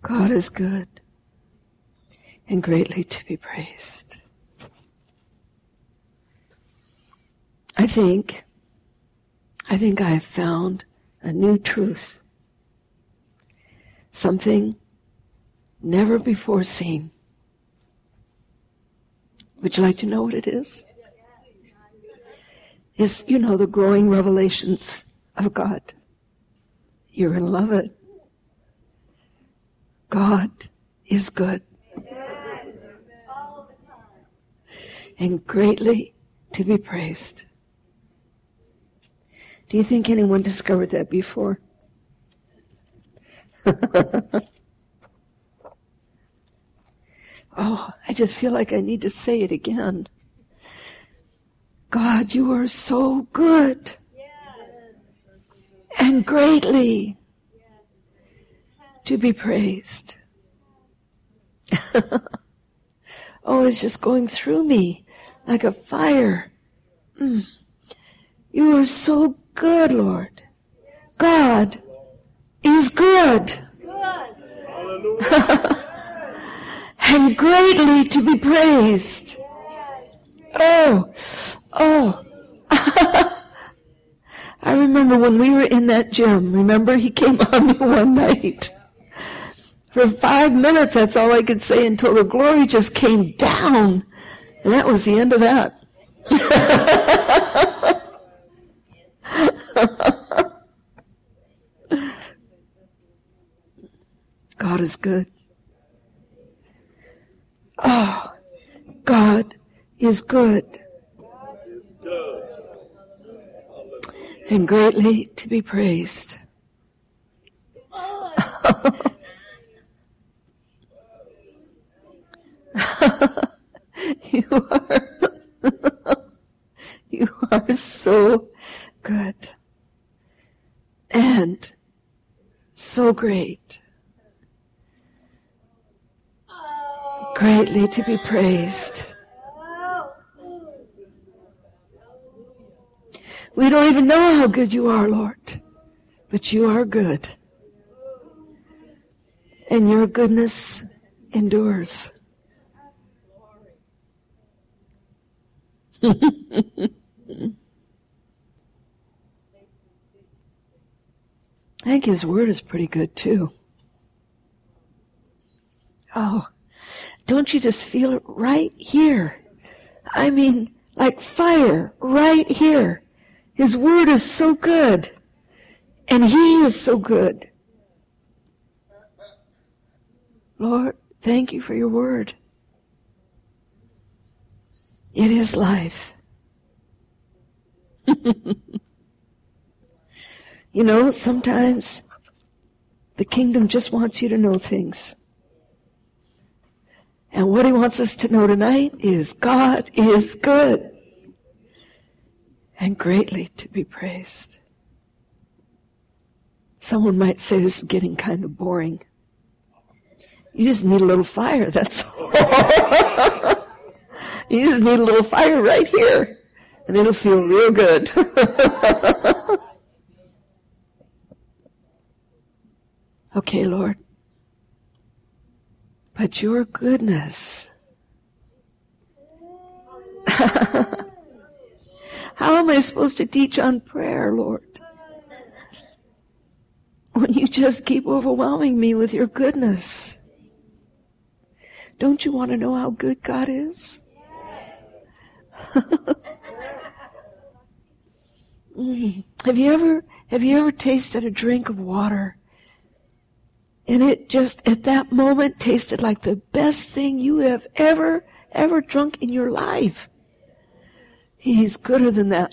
God is good and greatly to be praised. I think I have found a new truth. Something never before seen. Would you like to know what it is? It's, the growing revelations of God. You're going to love it. God is good. And greatly to be praised. Do you think anyone discovered that before? Oh, I just feel like I need to say it again. God, you are so good. And greatly to be praised. Oh, it's just going through me like a fire. You are so good, Lord. God is good. And greatly to be praised. Oh. I remember when we were in that gym. Remember, he came on me one night. For 5 minutes, that's all I could say until the glory just came down. And that was the end of that. God is good. Oh, God is good. And greatly to be praised. You are so good and so great. Greatly to be praised. We don't even know how good you are, Lord, but you are good. And your goodness endures. I think his word is pretty good too. Oh, don't you just feel it right here? I mean, like fire right here. His word is so good. And he is so good. Lord, thank you for your word. It is life. Sometimes the kingdom just wants you to know things. And what he wants us to know tonight is God is good and greatly to be praised. Someone might say this is getting kind of boring. You just need a little fire, that's all. You just need a little fire right here, and it'll feel real good. Okay, Lord. But your goodness. How am I supposed to teach on prayer, Lord? When you just keep overwhelming me with your goodness. Don't you want to know how good God is? Have you ever tasted a drink of water and it just at that moment tasted like the best thing you have ever drunk in your life? He's gooder than that.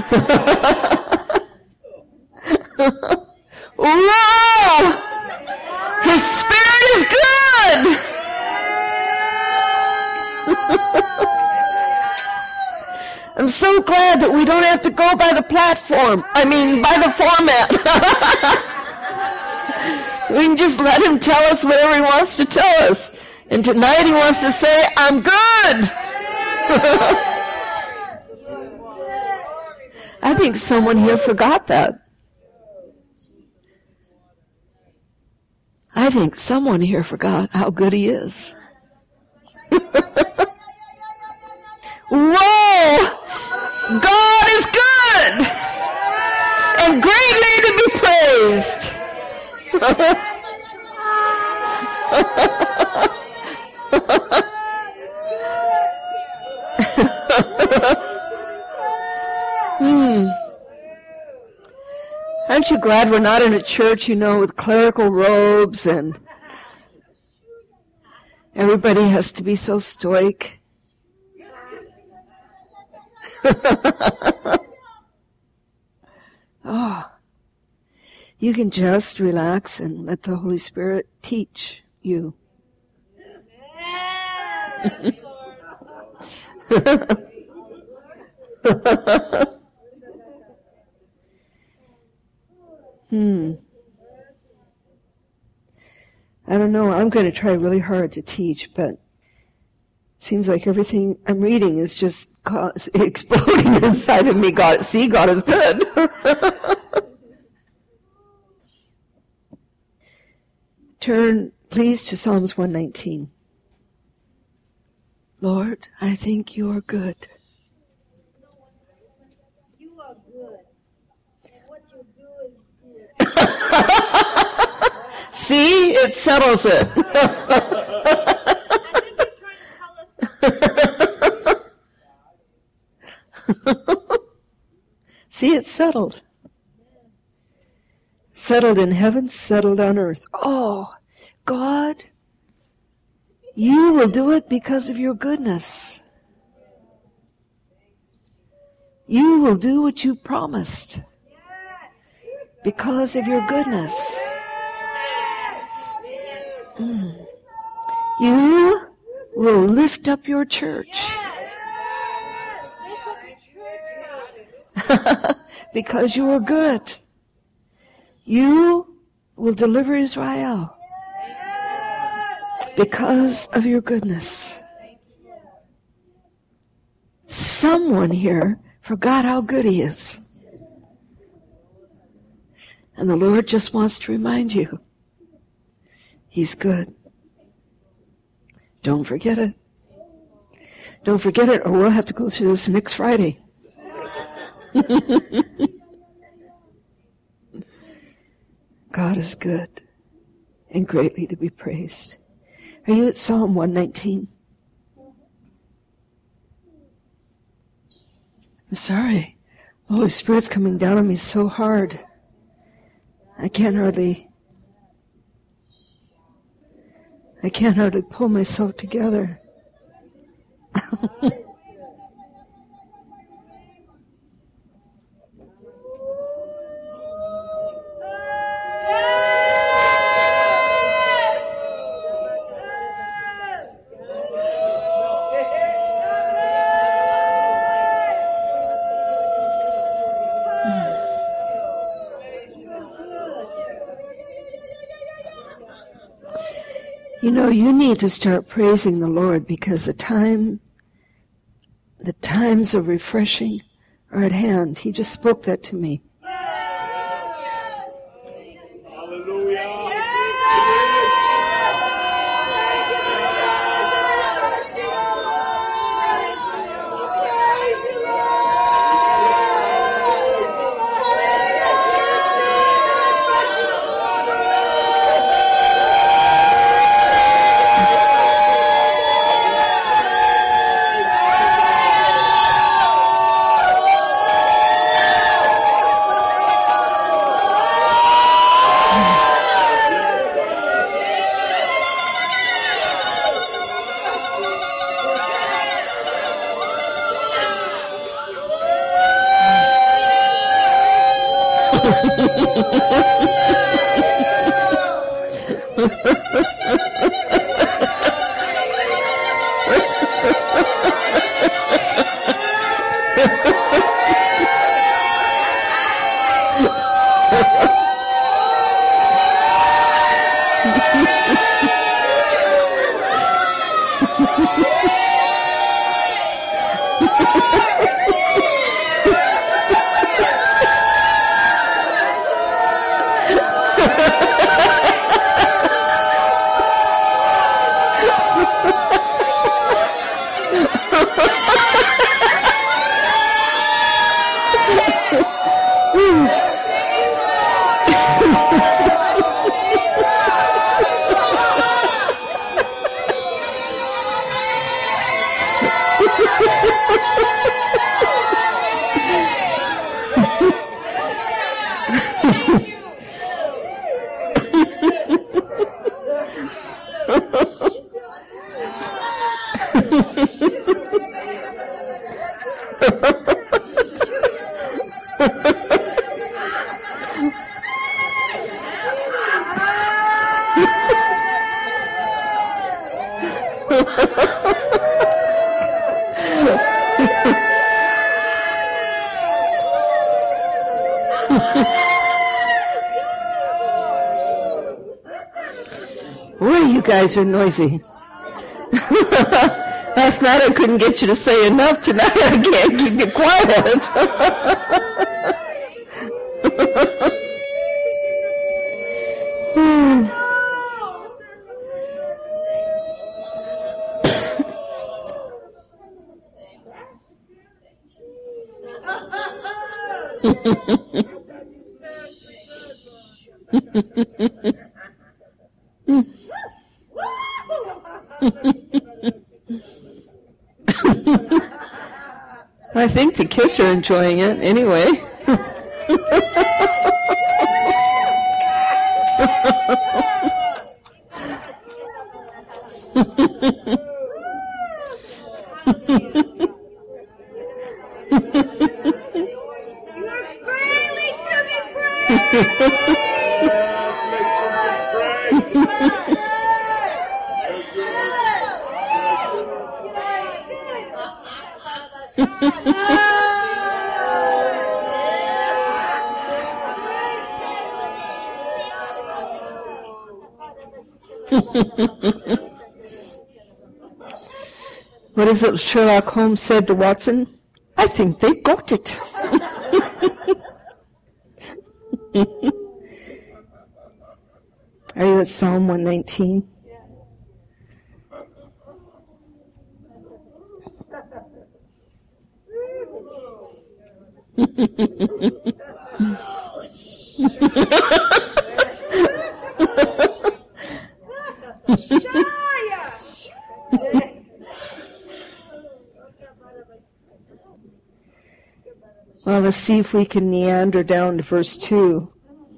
Whoa! His Spirit is good! I'm so glad that we don't have to go by the platform. By the format. We can just let him tell us whatever he wants to tell us. And tonight he wants to say, I'm good. I think someone here forgot that. I think someone here forgot how good he is. Whoa! God is good and greatly to be praised. Aren't you glad we're not in a church, with clerical robes and everybody has to be so stoic? Oh, you can just relax and let the Holy Spirit teach you. I don't know. I'm going to try really hard to teach, but it seems like everything I'm reading is just exploding inside of me. God is good. Turn, please, to Psalms 119. Lord, I think you are good. You are good. And what you do is good. See? It settles it. I think he's trying to tell us. See, it's settled. Settled in heaven, settled on earth. Oh, God, you will do it because of your goodness. You will do what you promised because of your goodness. You will lift up your church because you are good. You will deliver Israel because of your goodness. Someone here forgot how good he is. And the Lord just wants to remind you, he's good. Don't forget it. Don't forget it, or we'll have to go through this next Friday. God is good and greatly to be praised. Are you at Psalm 119? I'm sorry. The Holy Spirit's coming down on me so hard. I can't hardly pull myself together. You need to start praising the Lord because the times of refreshing are at hand. He just spoke that to me. Boy, you guys are noisy. Last night I couldn't get you to say enough. Tonight I can't keep you quiet. I think the kids are enjoying it anyway. What is it Sherlock Holmes said to Watson? I think they've got it. Are you at Psalm 119? Well, let's see if we can meander down to verse 2.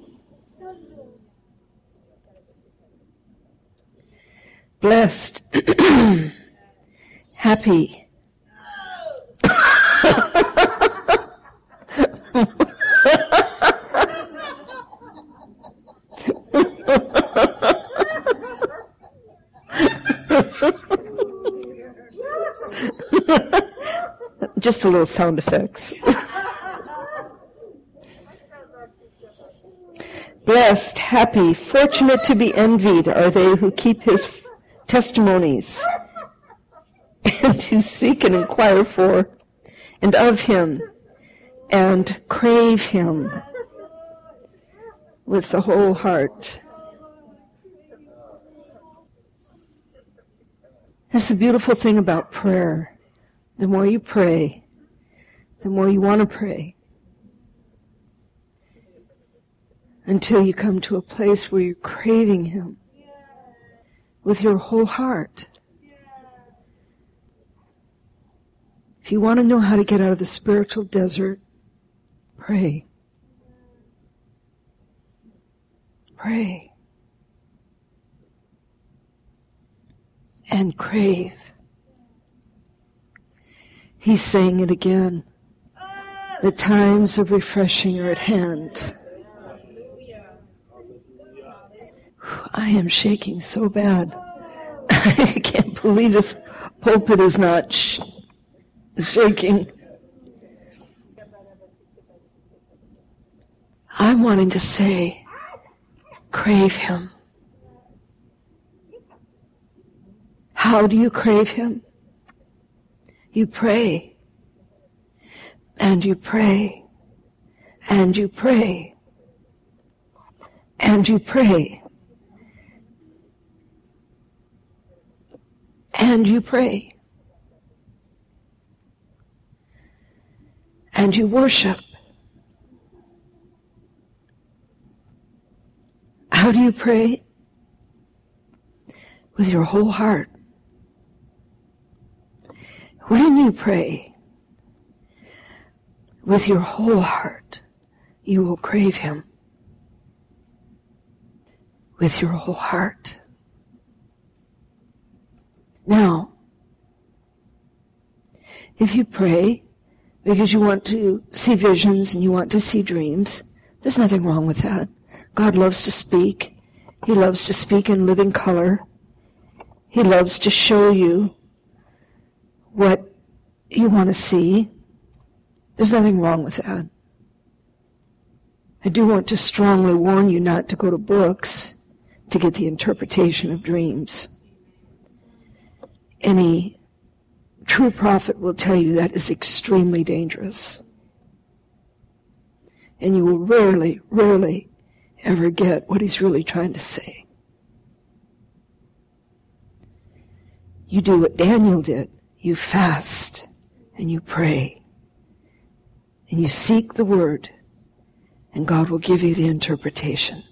Blessed, happy. Just a little sound effects. Blessed, happy, fortunate to be envied are they who keep his testimonies and who seek and inquire for and of him and crave him with the whole heart. That's the beautiful thing about prayer. The more you pray, the more you want to pray. Until you come to a place where you're craving him with your whole heart. If you want to know how to get out of the spiritual desert, pray. Pray. And crave. He's saying it again. The times of refreshing are at hand. I am shaking so bad. I can't believe this pulpit is not shaking. I'm wanting to say, crave him. How do you crave him? You pray, and you pray, and you pray, and you pray. And you pray. And you worship. How do you pray? With your whole heart. When you pray with your whole heart, you will crave him. With your whole heart. Now, if you pray because you want to see visions and you want to see dreams, there's nothing wrong with that. God loves to speak. He loves to speak in living color. He loves to show you what you want to see. There's nothing wrong with that. I do want to strongly warn you not to go to books to get the interpretation of dreams. Any true prophet will tell you that is extremely dangerous. And you will rarely, rarely ever get what he's really trying to say. You do what Daniel did. You fast and you pray and you seek the word, and God will give you the interpretation.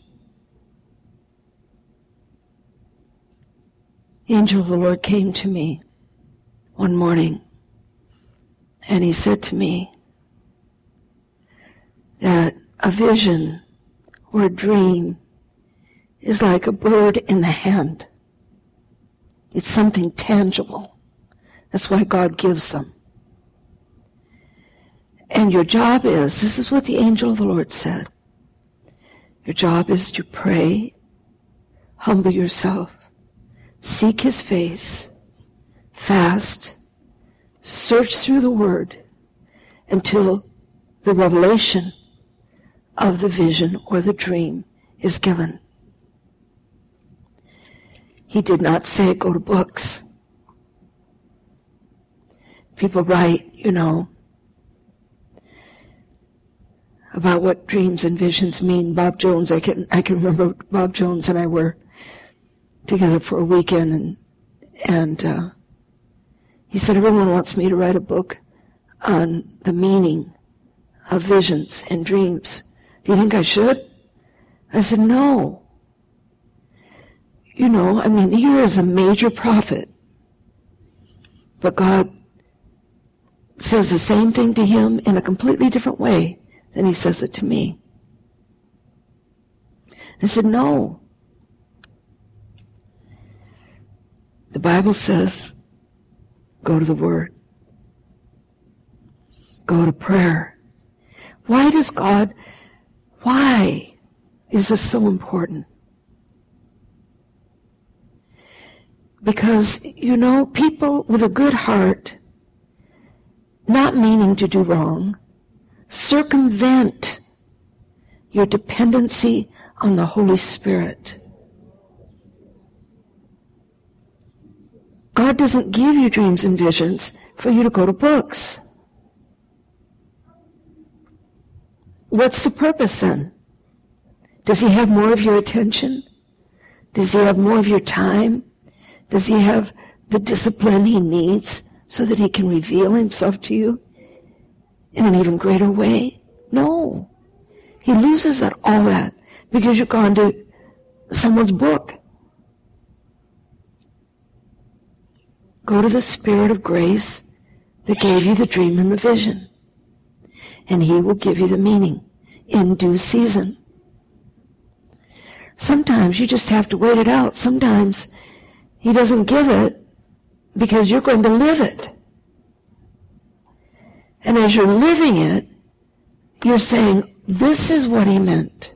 The angel of the Lord came to me one morning, and he said to me that a vision or a dream is like a bird in the hand. It's something tangible. That's why God gives them. And your job is, this is what the angel of the Lord said, your job is to pray, humble yourself, seek his face, fast, search through the word until the revelation of the vision or the dream is given. He did not say go to books. People write, about what dreams and visions mean. Bob Jones, I can remember Bob Jones and I were together for a weekend, and he said, everyone wants me to write a book on the meaning of visions and dreams. Do you think I should? I said, no. Here is a major prophet, but God says the same thing to him in a completely different way than he says it to me. I said, no. The Bible says, go to the Word. Go to prayer. Why is this so important? Because, people with a good heart, not meaning to do wrong, circumvent your dependency on the Holy Spirit. God doesn't give you dreams and visions for you to go to books. What's the purpose then? Does he have more of your attention? Does he have more of your time? Does he have the discipline he needs so that he can reveal himself to you in an even greater way? No. He loses all that because you've gone to someone's book. Go to the Spirit of grace that gave you the dream and the vision, and he will give you the meaning in due season. Sometimes you just have to wait it out. Sometimes he doesn't give it because you're going to live it. And as you're living it, you're saying, this is what he meant.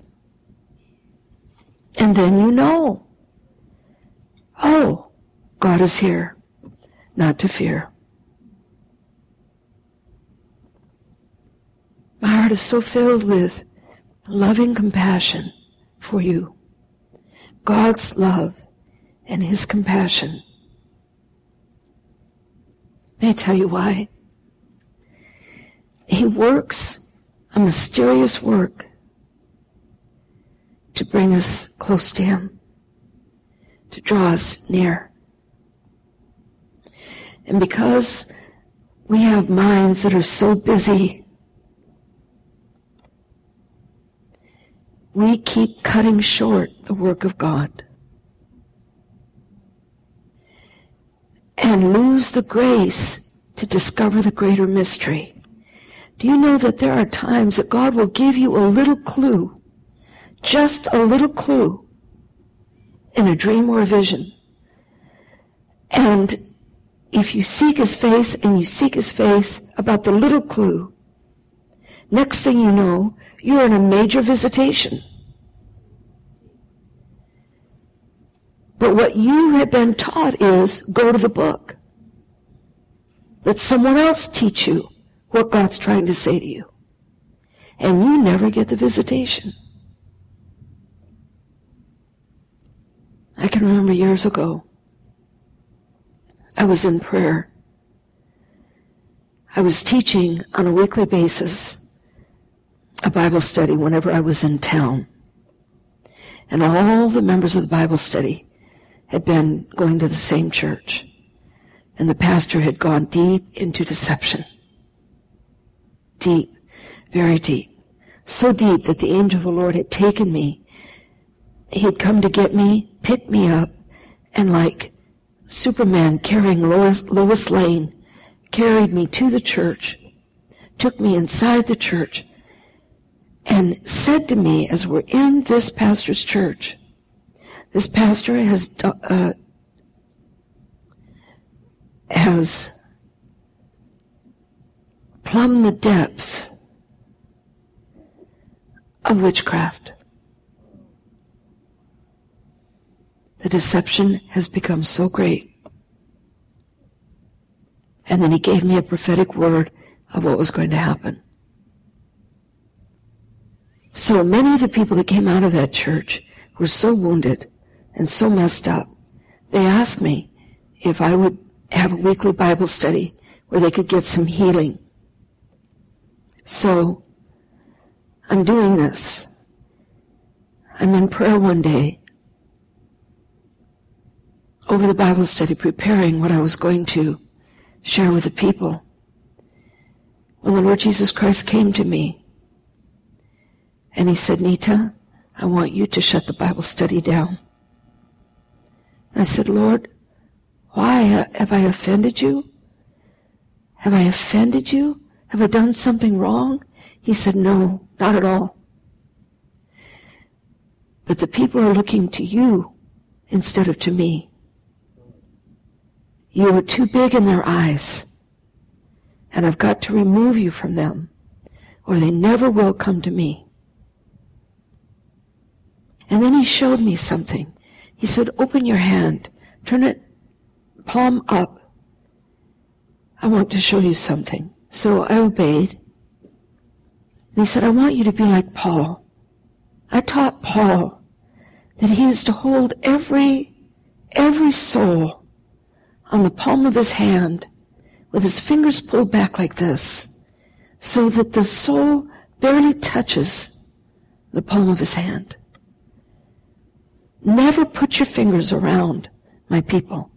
And then oh, God is here, not to fear. My heart is so filled with loving compassion for you. God's love and his compassion. May I tell you why? He works a mysterious work to bring us close to him, to draw us near. And because we have minds that are so busy, we keep cutting short the work of God and lose the grace to discover the greater mystery. Do you know that there are times that God will give you a little clue, just a little clue, in a dream or a vision, And if you seek his face and you seek his face about the little clue, next thing you know, you're in a major visitation. But what you have been taught is go to the book. Let someone else teach you what God's trying to say to you. And you never get the visitation. I can remember years ago, I was in prayer. I was teaching on a weekly basis a Bible study whenever I was in town. And all the members of the Bible study had been going to the same church. And the pastor had gone deep into deception. Deep, very deep. So deep that the angel of the Lord had taken me. He'd come to get me, pick me up, and like Superman carrying Lois Lane, carried me to the church, took me inside the church, and said to me as we're in this pastor's church, this pastor has plumbed the depths of witchcraft. The deception has become so great. And then he gave me a prophetic word of what was going to happen. So many of the people that came out of that church were so wounded and so messed up. They asked me if I would have a weekly Bible study where they could get some healing. So I'm doing this. I'm in prayer one day over the Bible study, preparing what I was going to share with the people, when the Lord Jesus Christ came to me and he said, Nita, I want you to shut the Bible study down. And I said, Lord, why? Have I offended you? Have I offended you? Have I done something wrong? He said, no, not at all. But the people are looking to you instead of to me. You are too big in their eyes, and I've got to remove you from them, or they never will come to me. And then he showed me something. He said, open your hand, turn it palm up. I want to show you something. So I obeyed. And he said, I want you to be like Paul. I taught Paul that he is to hold every soul on the palm of his hand with his fingers pulled back like this, so that the soul barely touches the palm of his hand. Never put your fingers around my people.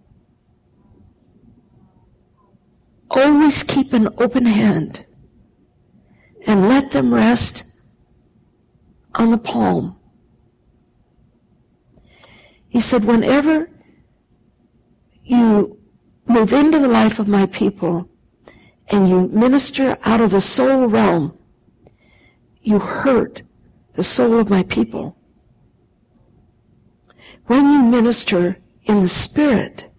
Always keep an open hand and let them rest on the palm. He said, whenever you move into the life of my people and you minister out of the soul realm, you hurt the soul of my people. When you minister in the spirit,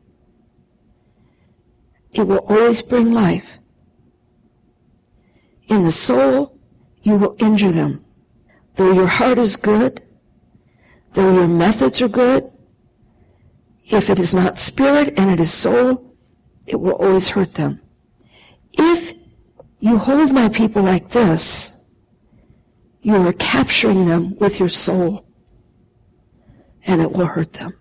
it will always bring life. In the soul, you will injure them. Though your heart is good, though your methods are good, if it is not spirit and it is soul, it will always hurt them. If you hold my people like this, you are capturing them with your soul, and it will hurt them.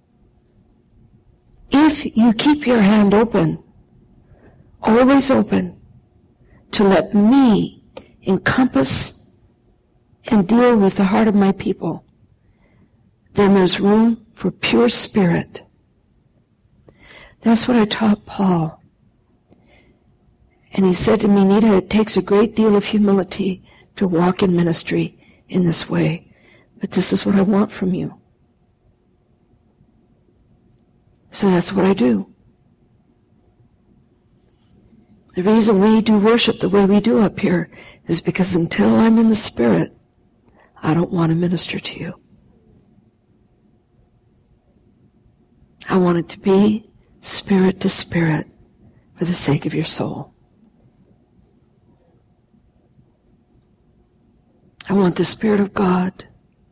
If you keep your hand open, always open, to let me encompass and deal with the heart of my people, then there's room for pure spirit. That's what I taught Paul. And he said to me, Nita, it takes a great deal of humility to walk in ministry in this way, but this is what I want from you. So that's what I do. The reason we do worship the way we do up here is because until I'm in the Spirit, I don't want to minister to you. I want it to be spirit to spirit, for the sake of your soul. I want the Spirit of God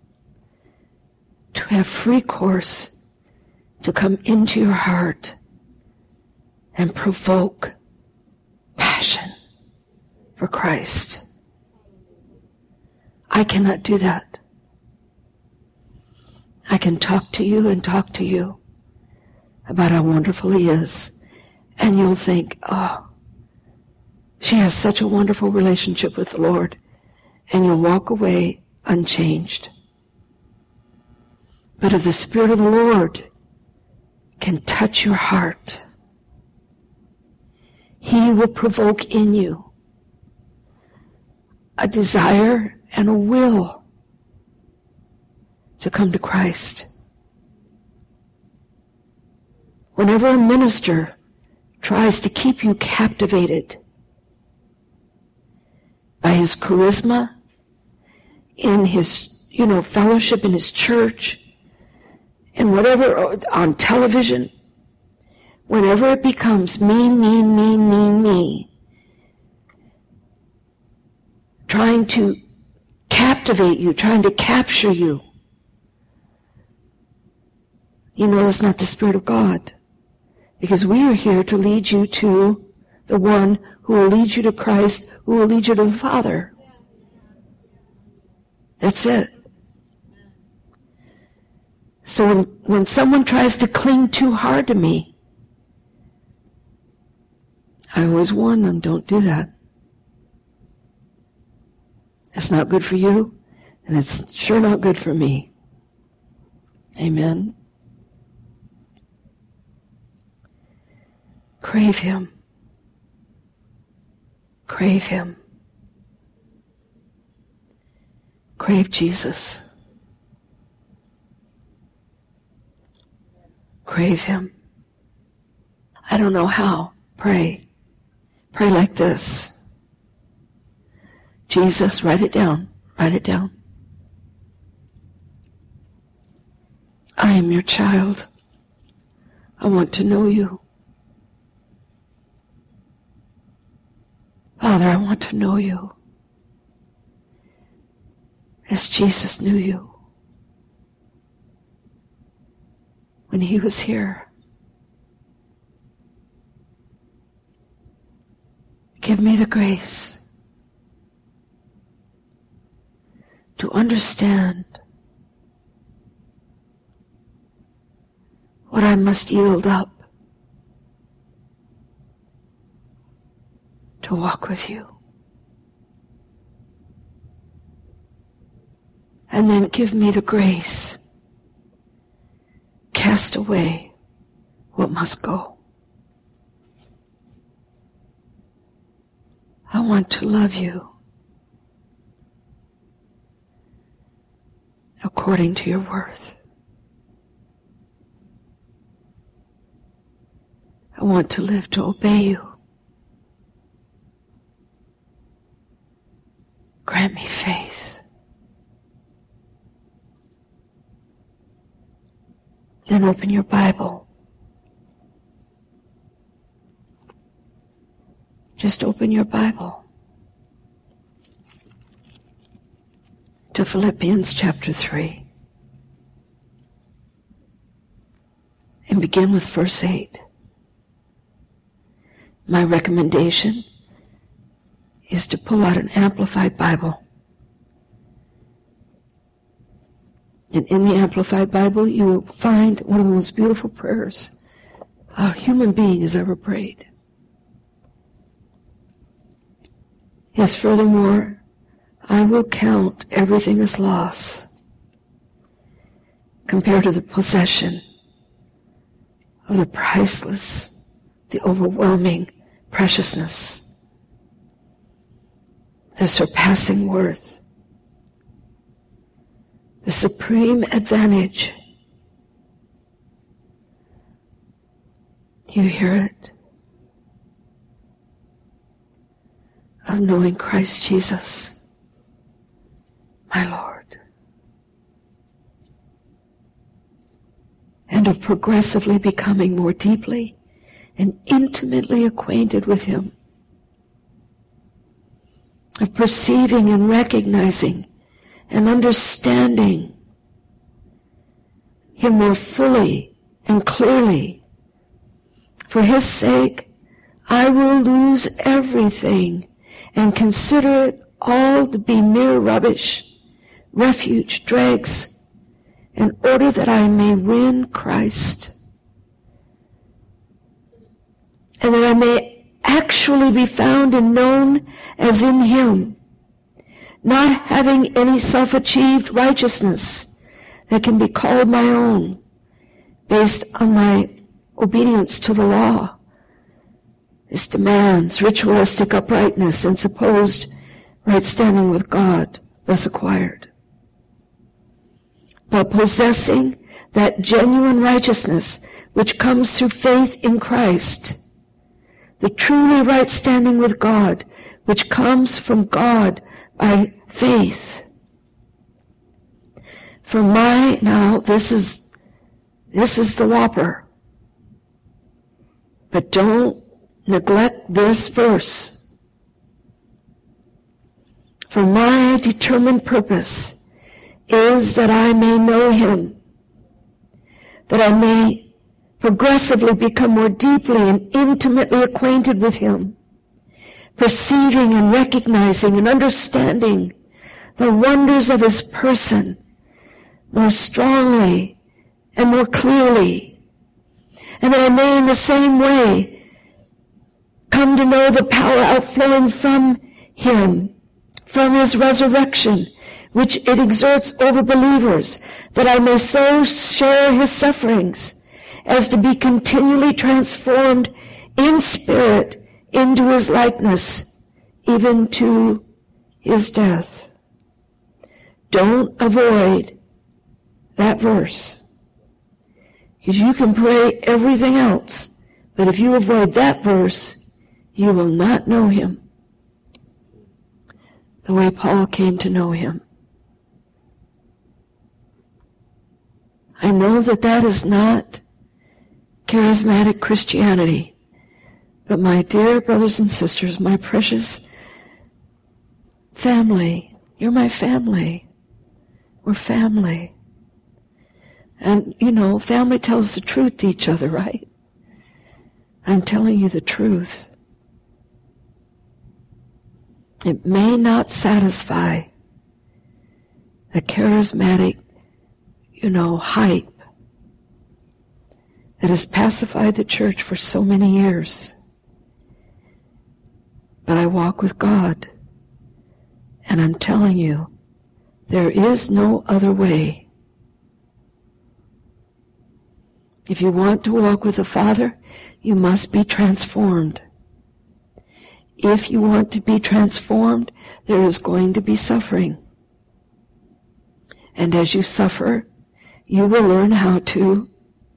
to have free course to come into your heart and provoke passion for Christ. I cannot do that. I can talk to you and talk to you about how wonderful He is, and you'll think, oh, she has such a wonderful relationship with the Lord, and you'll walk away unchanged. But if the Spirit of the Lord can touch your heart, He will provoke in you a desire and a will to come to Christ. Whenever a minister tries to keep you captivated by his charisma, in his, fellowship in his church, and whatever, on television, whenever it becomes me, trying to captivate you, trying to capture you, that's not the Spirit of God. Because we are here to lead you to the one who will lead you to Christ, who will lead you to the Father. That's it. So when someone tries to cling too hard to me, I always warn them, don't do that. It's not good for you, and it's sure not good for me. Amen. Crave Him. Crave Him. Crave Jesus. Crave Him. I don't know how. Pray. Pray like this. Jesus, write it down. Write it down. I am your child. I want to know you. Father, I want to know you as Jesus knew you when He was here. Give me the grace to understand what I must yield up to walk with you. And then give me the grace. Cast away what must go. I want to love you according to your worth. I want to live to obey you. Grant me faith. Then open your Bible. Just open your Bible to Philippians chapter 3 and begin with verse 8. My recommendation is to pull out an Amplified Bible. And in the Amplified Bible, you will find one of the most beautiful prayers a human being has ever prayed. Yes, furthermore, I will count everything as loss compared to the possession of the priceless, the overwhelming preciousness, the surpassing worth, the supreme advantage. Do you hear it? Of knowing Christ Jesus, my Lord, and of progressively becoming more deeply and intimately acquainted with him, of perceiving and recognizing and understanding him more fully and clearly. For his sake, I will lose everything and consider it all to be mere rubbish, refuge, dregs, in order that I may win Christ, and that I may actually be found and known as in him, not having any self-achieved righteousness that can be called my own, based on my obedience to the law. This demands ritualistic uprightness and supposed right standing with God, thus acquired. But possessing that genuine righteousness which comes through faith in Christ, the truly right standing with God, which comes from God by faith. Now this is the whopper. But don't neglect this verse. For my determined purpose is that I may know him, that I may progressively become more deeply and intimately acquainted with him, perceiving and recognizing and understanding the wonders of his person more strongly and more clearly, and that I may in the same way come to know the power outflowing from him, from his resurrection, which it exerts over believers, that I may so share his sufferings as to be continually transformed in spirit into his likeness, even to his death. Don't avoid that verse, because you can pray everything else, but if you avoid that verse, you will not know him the way Paul came to know him. I know that is not charismatic Christianity, but my dear brothers and sisters, my precious family, you're my family. We're family. And, family tells the truth to each other, right? I'm telling you the truth. It may not satisfy the charismatic, hype that has pacified the church for so many years. But I walk with God, and I'm telling you, there is no other way. If you want to walk with the Father, you must be transformed. If you want to be transformed, there is going to be suffering. And as you suffer, you will learn how to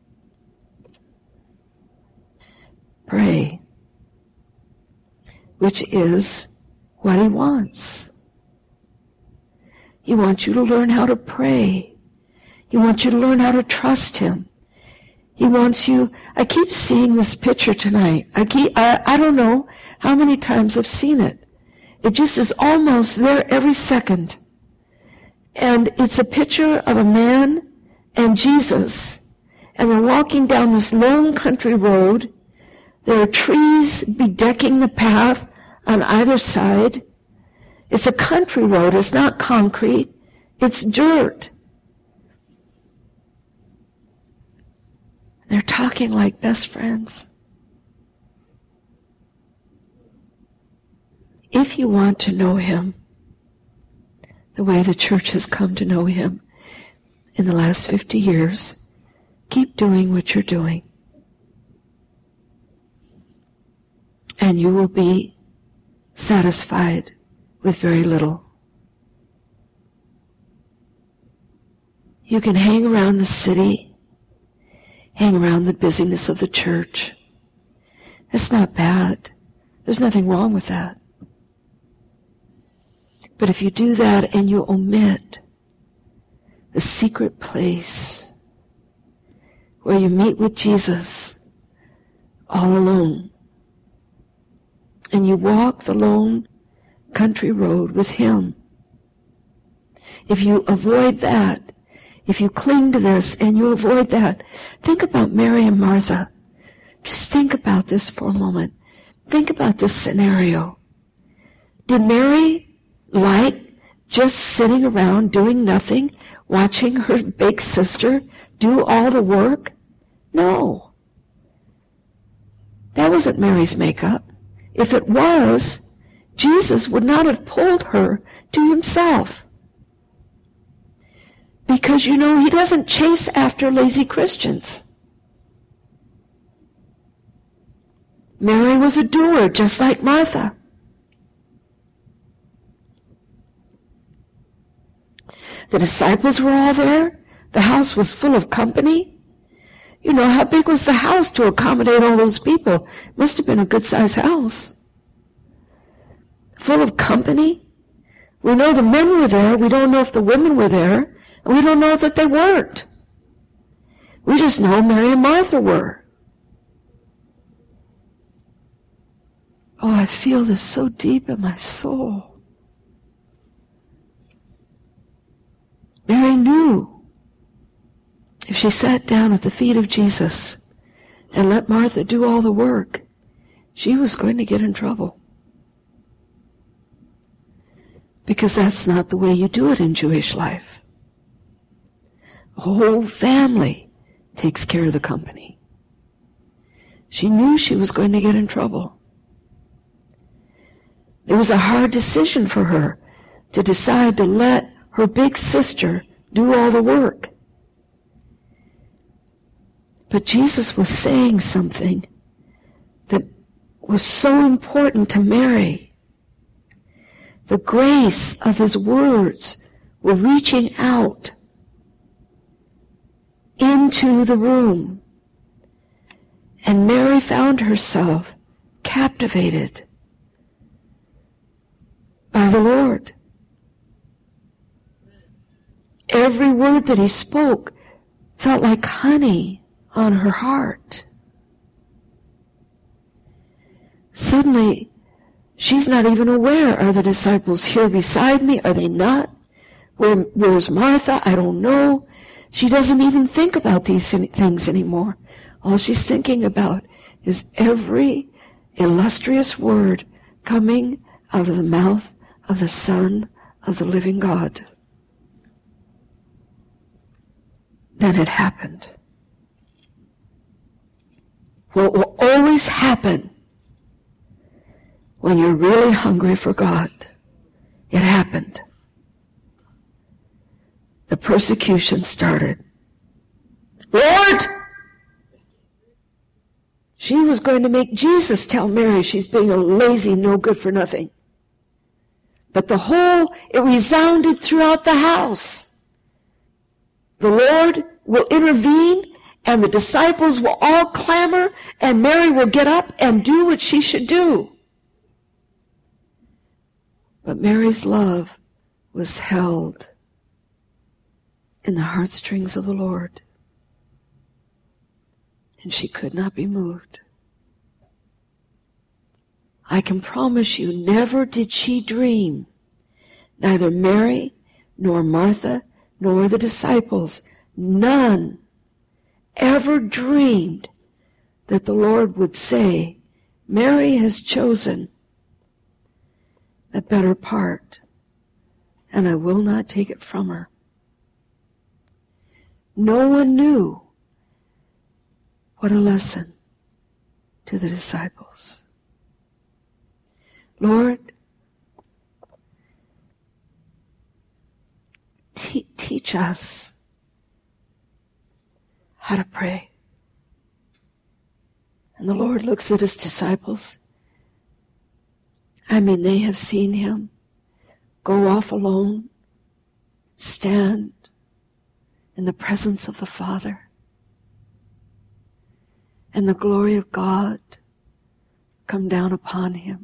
pray, which is what he wants. He wants you to learn how to pray. He wants you to learn how to trust him. He wants you, I keep seeing this picture tonight. I don't know how many times I've seen it. It just is almost there every second. And it's a picture of a man and Jesus. And they're walking down this lone country road. There are trees bedecking the path on either side. It's a country road. It's not concrete. It's dirt. They're talking like best friends. If you want to know him the way the church has come to know him in the last 50 years, keep doing what you're doing. And you will be satisfied with very little. You can hang around the city, hang around the busyness of the church. It's not bad. There's nothing wrong with that. But if you do that and you omit the secret place where you meet with Jesus, all alone. And you walk the lone country road with him. If you avoid that, if you cling to this and you avoid that, think about Mary and Martha. Just think about this for a moment. Think about this scenario. Did Mary like just sitting around doing nothing, watching her big sister do all the work? No. That wasn't Mary's makeup. If it was, Jesus would not have pulled her to himself. Because, you know, he doesn't chase after lazy Christians. Mary was a doer, just like Martha. The disciples were all there. The house was full of company. You know, how big was the house to accommodate all those people? It must have been a good-sized house. Full of company. We know the men were there. We don't know if the women were there. And we don't know that they weren't. We just know Mary and Martha were. Oh, I feel this so deep in my soul. Mary knew if she sat down at the feet of Jesus and let Martha do all the work, she was going to get in trouble. Because that's not the way you do it in Jewish life. The whole family takes care of the company. She knew she was going to get in trouble. It was a hard decision for her to decide to let her big sister do all the work. But Jesus was saying something that was so important to Mary. The grace of his words were reaching out into the room. And Mary found herself captivated by the Lord. Every word that he spoke felt like honey on her heart. Suddenly, she's not even aware. Are the disciples here beside me? Are they not? Where's Martha? I don't know. She doesn't even think about these things anymore. All she's thinking about is every illustrious word coming out of the mouth of the Son of the living God. Then it happened. What will always happen when you're really hungry for God? It happened. The persecution started. Lord! She was going to make Jesus tell Mary she's being a lazy, no good for nothing. But it resounded throughout the house. The Lord will intervene, and the disciples will all clamor, and Mary will get up and do what she should do. But Mary's love was held in the heartstrings of the Lord, and she could not be moved. I can promise you, never did she dream, neither Mary nor Martha nor the disciples, none ever dreamed that the Lord would say, Mary has chosen the better part, and I will not take it from her. No one knew what a lesson to the disciples. Lord, teach us how to pray. And the Lord looks at his disciples. I mean, they have seen him go off alone, stand in the presence of the Father, and the glory of God come down upon him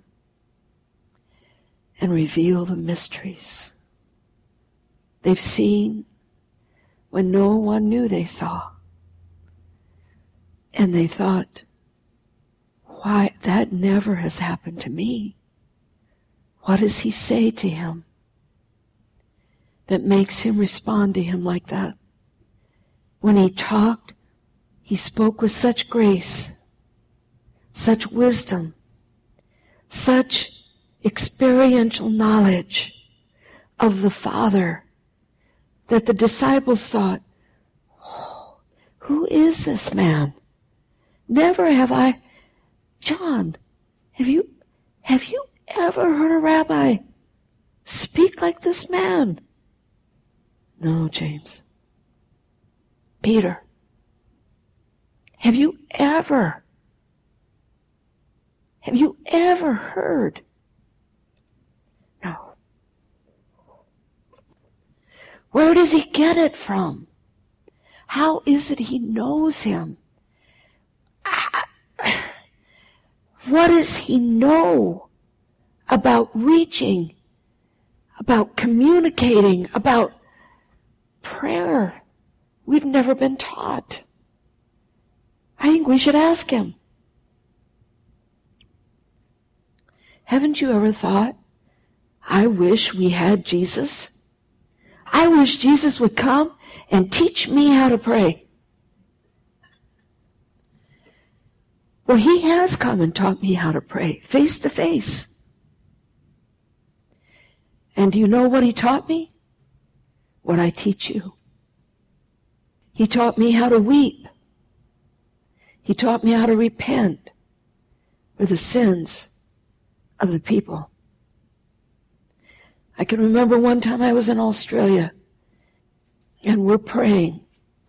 and reveal the mysteries. They've seen when no one knew they saw. And they thought, Why, that never has happened to me. What does he say to him that makes him respond to him like that? When he talked, he spoke with such grace, such wisdom, such experiential knowledge of the Father that the disciples thought, oh, who is this man? Never have I, John, have you ever heard a rabbi speak like this man? No, James. Peter, have you ever heard? No. Where does he get it from? How is it he knows him? What does he know about reaching, about communicating, about prayer? We've never been taught. I think we should ask him. Haven't you ever thought, I wish we had Jesus? I wish Jesus would come and teach me how to pray. Well, he has come and taught me how to pray, face to face. And do you know what he taught me? What I teach you. He taught me how to weep. He taught me how to repent for the sins of the people. I can remember one time I was in Australia and we're praying.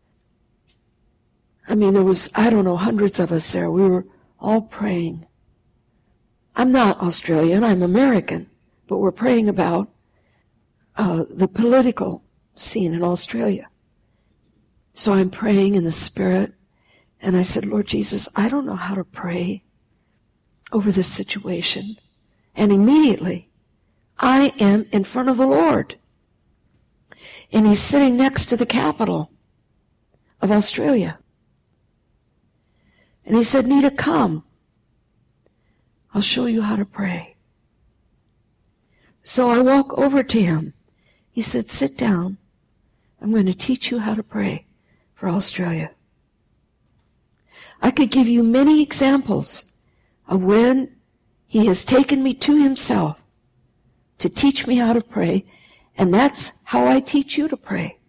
I mean, there was, I don't know, hundreds of us there. We were all praying. I'm not Australian, I'm American, but we're praying about the political scene in Australia. So I'm praying in the Spirit, and I said, Lord Jesus, I don't know how to pray over this situation. And immediately, I am in front of the Lord. And he's sitting next to the capital of Australia. And he said, Nita, come. I'll show you how to pray. So I walk over to him. He said, sit down. I'm going to teach you how to pray for Australia. I could give you many examples of when he has taken me to himself to teach me how to pray, and that's how I teach you to pray.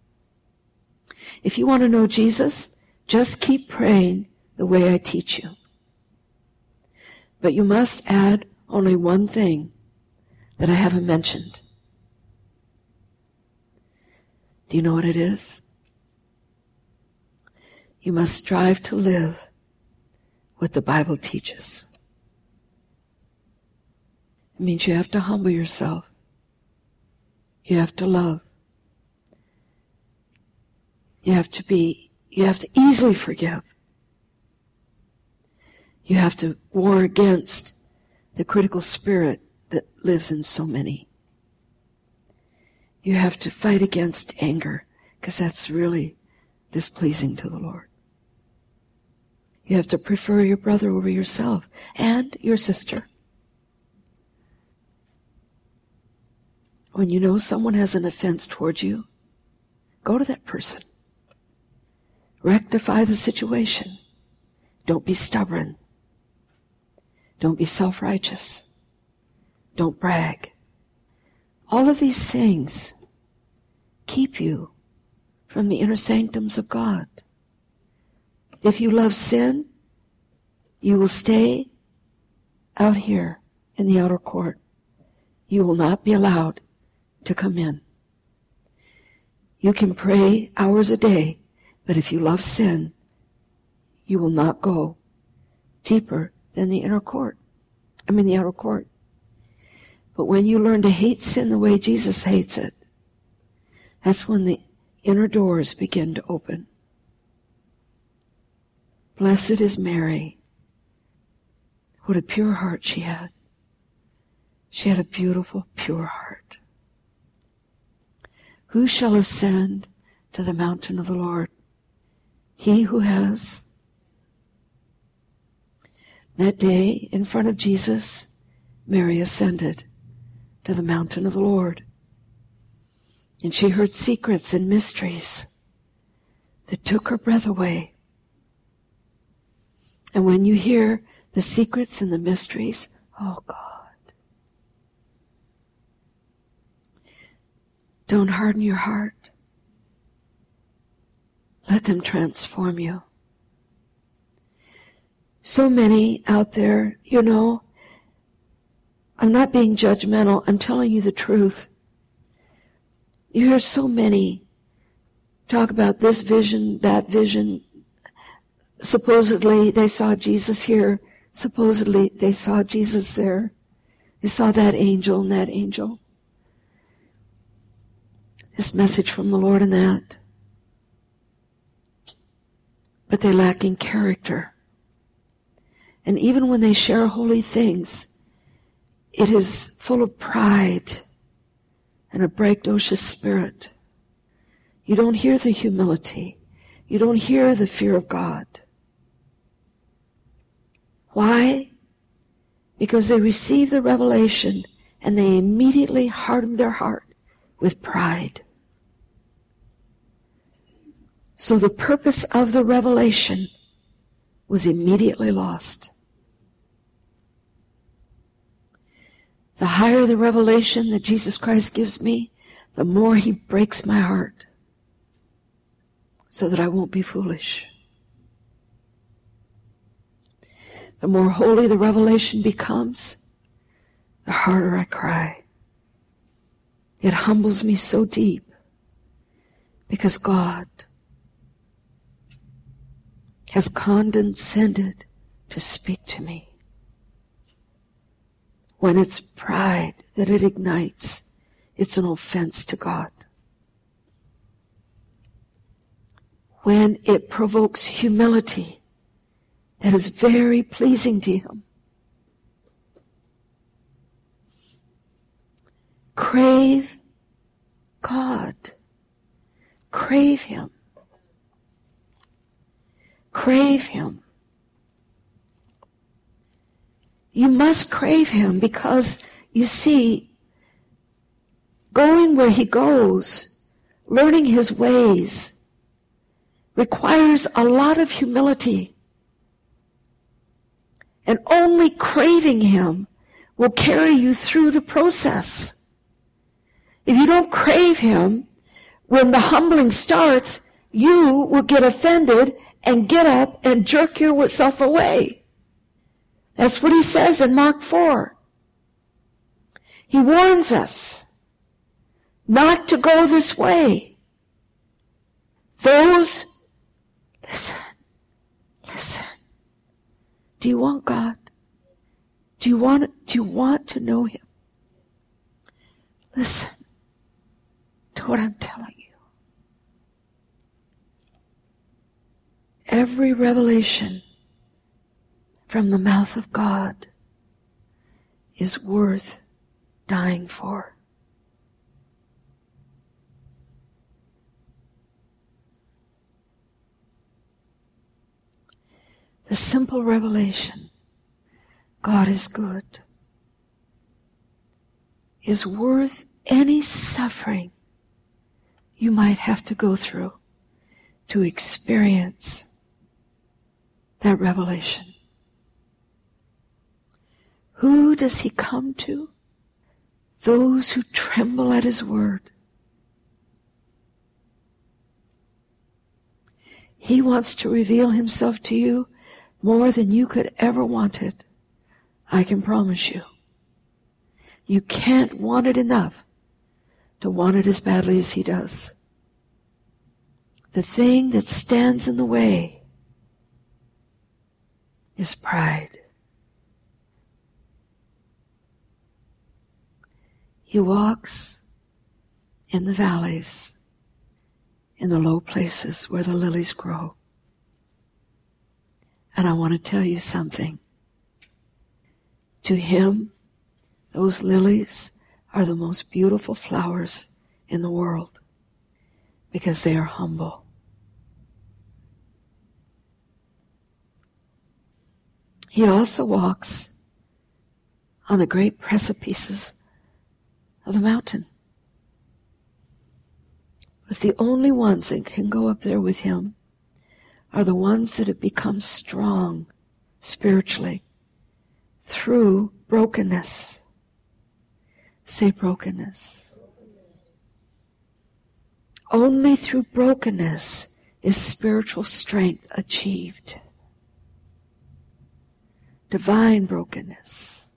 If you want to know Jesus, just keep praying the way I teach you. But you must add only one thing that I haven't mentioned. Do you know what it is? You must strive to live what the Bible teaches. It means you have to humble yourself. You have to love. You have to easily forgive. You have to war against the critical spirit that lives in so many. You have to fight against anger, because that's really displeasing to the Lord. You have to prefer your brother over yourself and your sister. When you know someone has an offense towards you, go to that person. Rectify the situation. Don't be stubborn. Don't be self-righteous. Don't brag. All of these things keep you from the inner sanctums of God. If you love sin, you will stay out here in the outer court. You will not be allowed to come in. You can pray hours a day, but if you love sin, you will not go deeper than the outer court. But when you learn to hate sin the way Jesus hates it, that's when the inner doors begin to open. Blessed is Mary. What a pure heart she had. She had a beautiful, pure heart. Who shall ascend to the mountain of the Lord? He who has That day, in front of Jesus, Mary ascended to the mountain of the Lord. And she heard secrets and mysteries that took her breath away. And when you hear the secrets and the mysteries, oh God, don't harden your heart. Let them transform you. So many out there, I'm not being judgmental, I'm telling you the truth. You hear so many talk about this vision, that vision. Supposedly they saw Jesus here. Supposedly they saw Jesus there. They saw that angel and that angel. This message from the Lord and that. But they lack in character. And even when they share holy things, it is full of pride and a braggadocious spirit. You don't hear the humility. You don't hear the fear of God. Why? Because they receive the revelation and they immediately harden their heart with pride. So the purpose of the revelation was immediately lost. The higher the revelation that Jesus Christ gives me, the more He breaks my heart so that I won't be foolish. The more holy the revelation becomes, the harder I cry. It humbles me so deep because God has condescended to speak to me. When it's pride that it ignites, it's an offense to God. When it provokes humility, that is very pleasing to Him. Crave God. Crave Him. Crave Him. You must crave Him because, you see, going where He goes, learning His ways, requires a lot of humility. And only craving Him will carry you through the process. If you don't crave Him, when the humbling starts, you will get offended and get up and jerk yourself away. That's what He says in Mark 4. He warns us not to go this way. Listen. Do you want God? Do you want to know Him? Listen to what I'm telling you. Every revelation from the mouth of God is worth dying for. The simple revelation, God is good, is worth any suffering you might have to go through to experience that revelation. Who does He come to? Those who tremble at His word. He wants to reveal Himself to you more than you could ever want it. I can promise you. You can't want it enough to want it as badly as He does. The thing that stands in the way is pride. He walks in the valleys, in the low places where the lilies grow. And I want to tell you something. To Him, those lilies are the most beautiful flowers in the world because they are humble. He also walks on the great precipices of the mountain. But the only ones that can go up there with him are the ones that have become strong spiritually through brokenness. Say brokenness. Only through brokenness is spiritual strength achieved. Divine brokenness.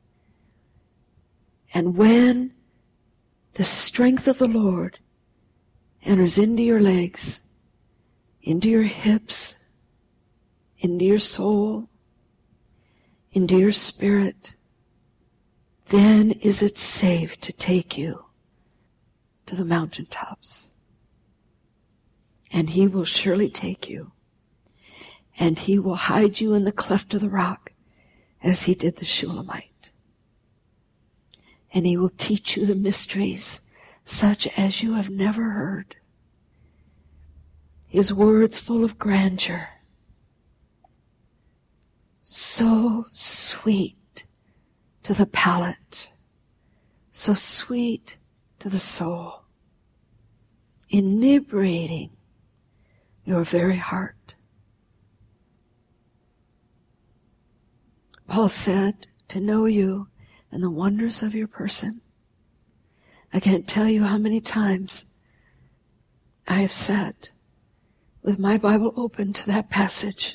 And when the strength of the Lord enters into your legs, into your hips, into your soul, into your spirit, then is it safe to take you to the mountaintops. And he will surely take you. And he will hide you in the cleft of the rock as he did the Shulamite. And he will teach you the mysteries such as you have never heard. His words full of grandeur. So sweet to the palate. So sweet to the soul. Inebriating your very heart. Paul said, to know you and the wonders of your person. I can't tell you how many times I have sat with my Bible open to that passage,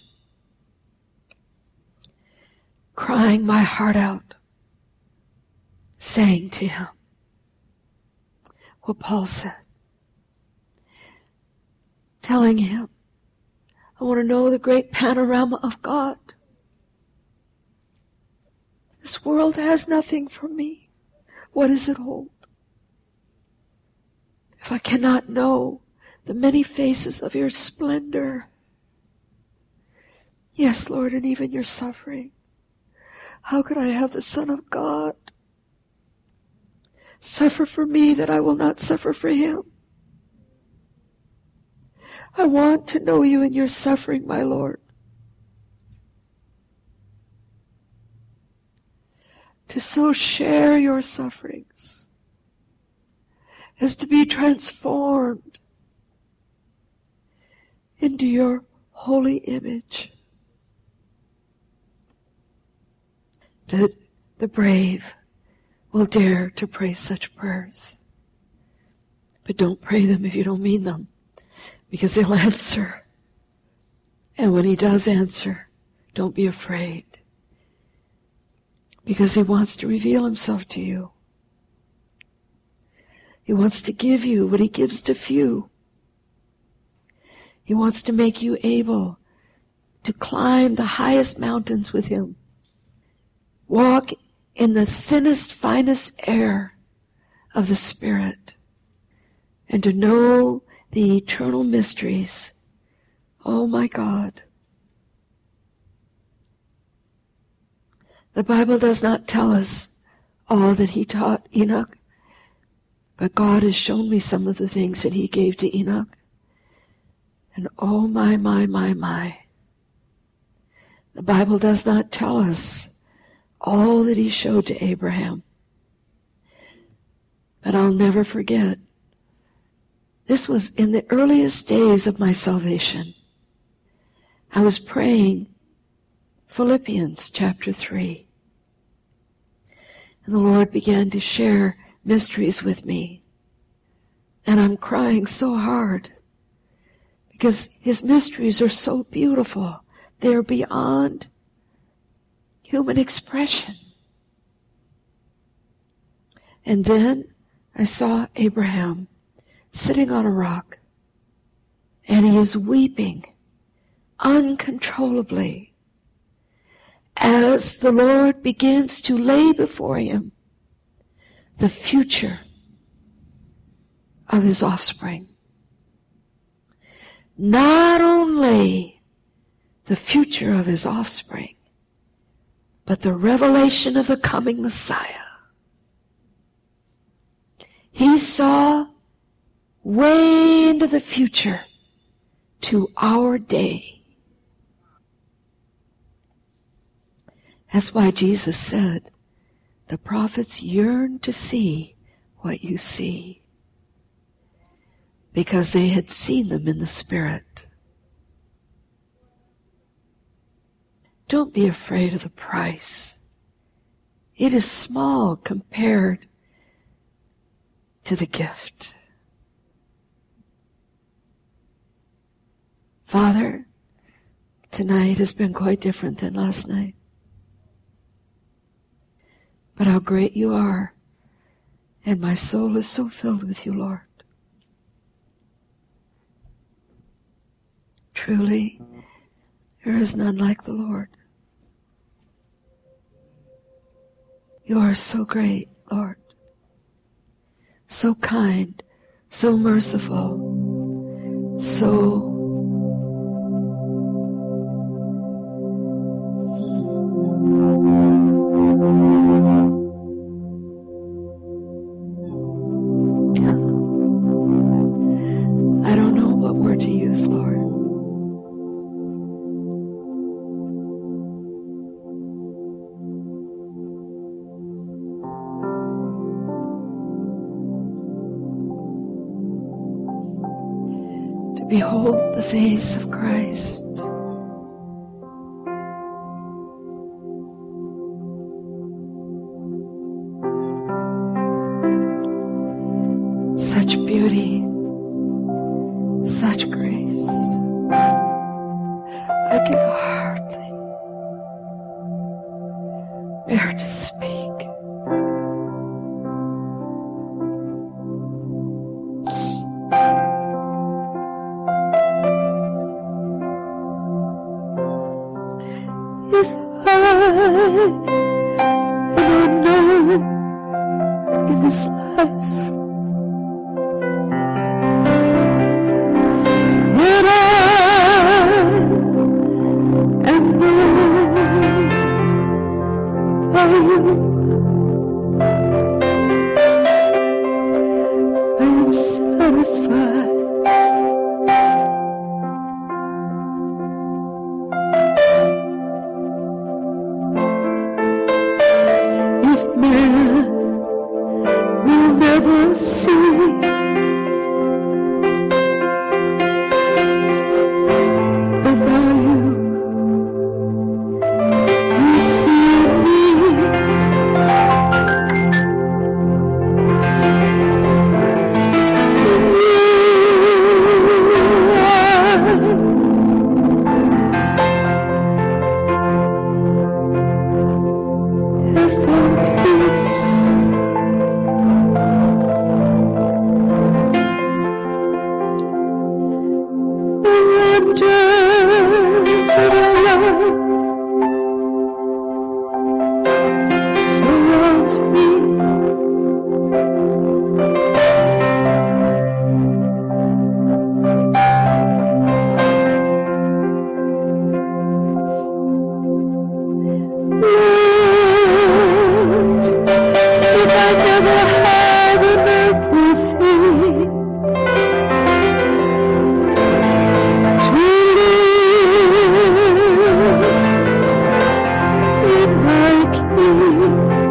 crying my heart out, saying to him what Paul said, telling him, I want to know the great panorama of God. This world has nothing for me. What does it hold? If I cannot know the many faces of your splendor, yes, Lord, and even your suffering, how could I have the Son of God suffer for me that I will not suffer for him? I want to know you in your suffering, my Lord. To so share your sufferings as to be transformed into your holy image. That the brave will dare to pray such prayers. But don't pray them if you don't mean them, because he'll answer. And when he does answer, don't be afraid, because he wants to reveal himself to you. He wants to give you what he gives to few. He wants to make you able to climb the highest mountains with him. Walk in the thinnest, finest air of the Spirit. And to know the eternal mysteries. Oh my God. The Bible does not tell us all that he taught Enoch. But God has shown me some of the things that he gave to Enoch. And oh my. The Bible does not tell us all that he showed to Abraham. But I'll never forget. This was in the earliest days of my salvation. I was praying Philippians chapter 3. And the Lord began to share mysteries with me. And I'm crying so hard because his mysteries are so beautiful. They are beyond human expression. And then I saw Abraham sitting on a rock, and he is weeping uncontrollably as the Lord begins to lay before him the future of his offspring. Not only the future of his offspring, but the revelation of the coming Messiah. He saw way into the future to our day. That's why Jesus said, the prophets yearn to see what you see, because they had seen them in the Spirit. Don't be afraid of the price. It is small compared to the gift. Father, tonight has been quite different than last night. But how great you are, and my soul is so filled with you, Lord. Truly, there is none like the Lord. You are so great, Lord, so kind, so merciful, so I don't know what word to use, Lord. To behold the face of Christ. Such beauty, such grace. I can hardly bear to speak. If I am unknown in this life, then I am known by you. I am satisfied. If man will never see the value you see in me, in you I have found peace. The wonders of our love surrounds me. Lord, if I never had an earthly thing to live in my King,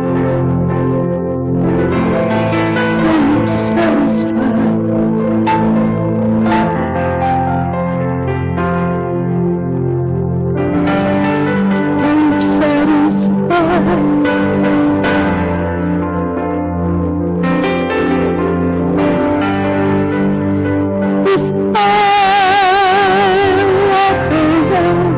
I am satisfied. I am satisfied. If I walk alone,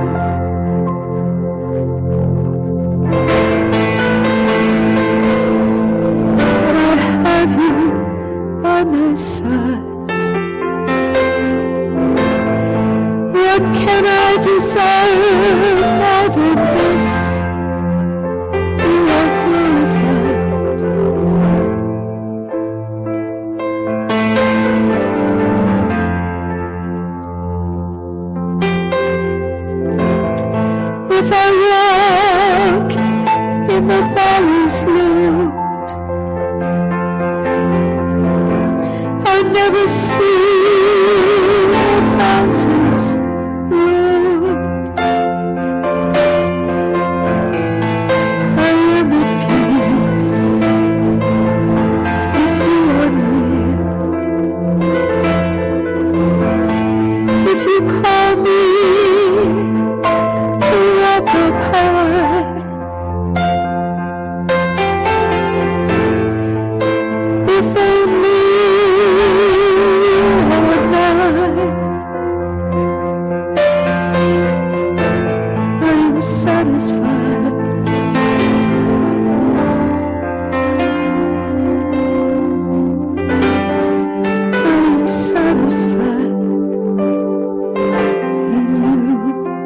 but I have you by my side, what can I desire more than this? You are glorified. If I walk in the valleys, Lord, I never see the mountains, Lord. up high. If only you are nigh, I am satisfied. I am satisfied in you.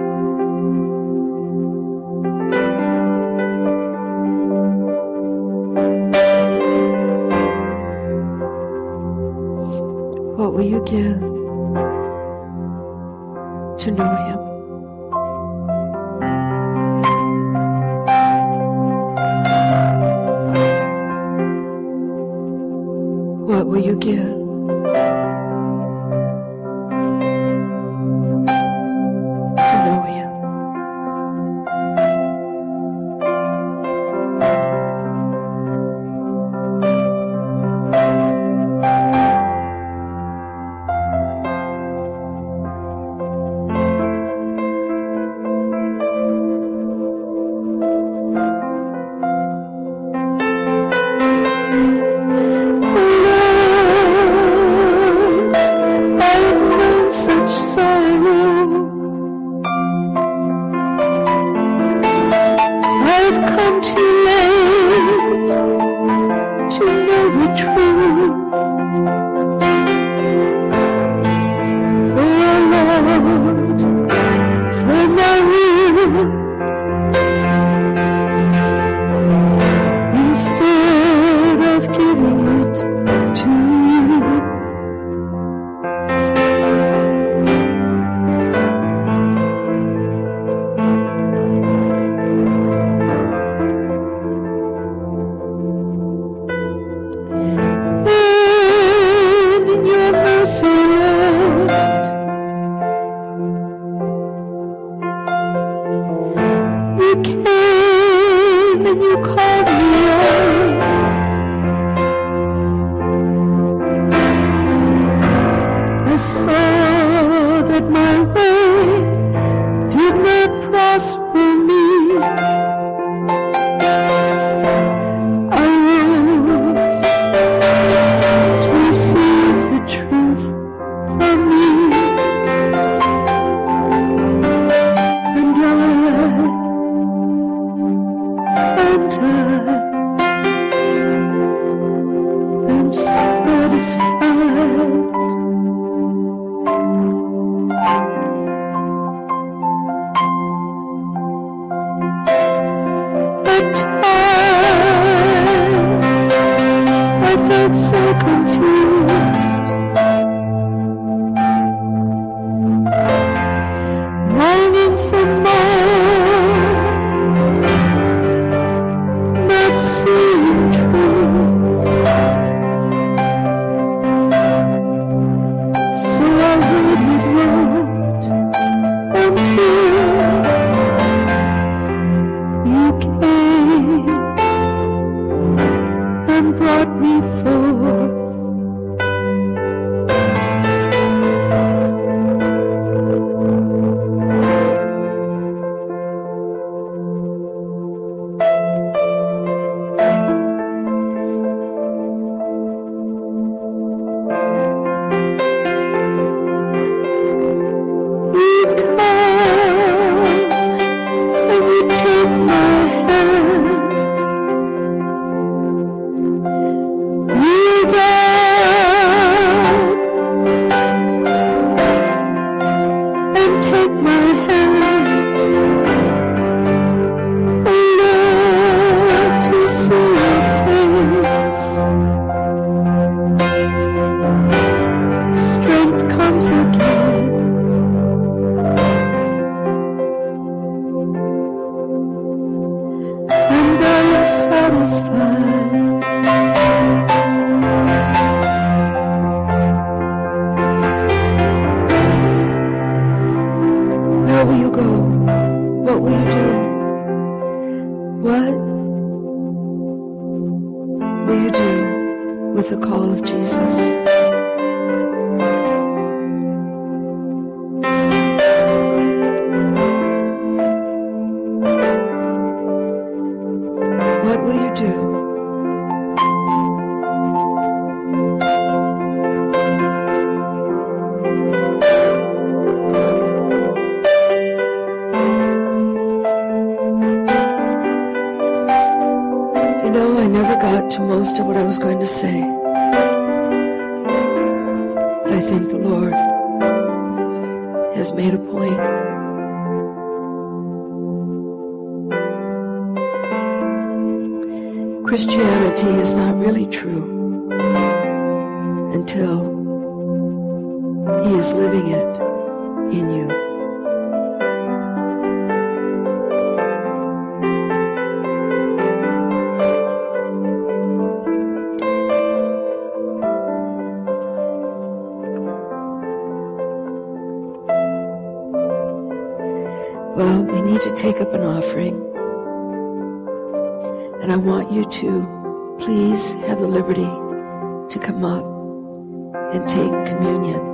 What will you give to know Him? What will you give to know Him? Where will you go? What will you do? What will you do with the call of Jesus? got to most of what I was going to say. But I think the Lord has made a point. Christianity is not really true until He is living it in you. Well, we need to take up an offering. And I want you to please have the liberty to come up and take communion.